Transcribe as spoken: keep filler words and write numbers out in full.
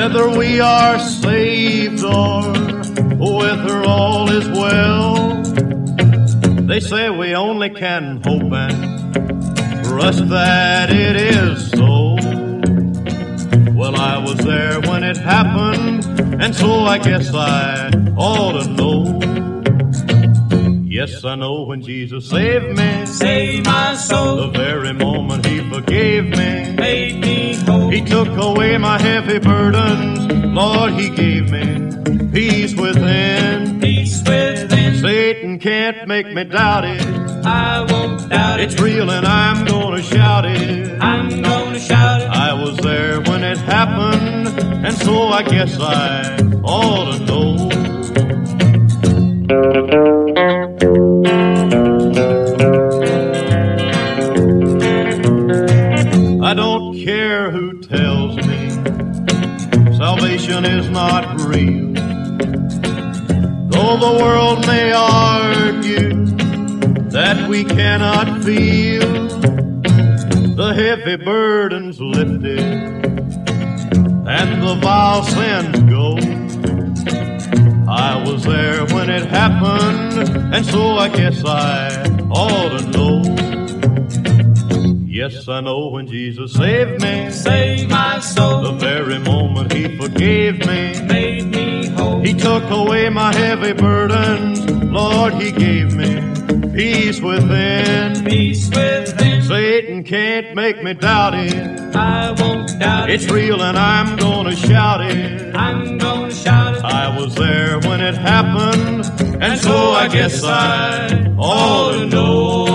Whether we are saved or whether all is well, they say we only can hope and trust that it is so. Well, I was there when it happened, and so I guess I ought to know. Yes, I know when Jesus saved me, saved my soul, the very moment He forgave me, made me whole. He took away my heavy burdens, Lord, He gave me peace within. Peace within. Satan can't make me doubt it. I won't doubt it. It's real and I'm gonna shout it. I'm gonna shout it. I was there when it happened, and so I guess I ought to know. I don't care who tells me salvation is not real, though the world may argue that we cannot feel the heavy burdens lifted and the vile sins go. I was there when it happened, and so I guess I ought to know. Yes, I know when Jesus saved me, saved my soul, the very moment He forgave me, made me whole. He took away my heavy burdens, Lord, He gave me peace within. Peace within. Satan can't make me doubt it. I won't doubt it. It's real and I'm gonna shout it. I'm gonna shout it. I was there when it happened, and so I guess I ought to know.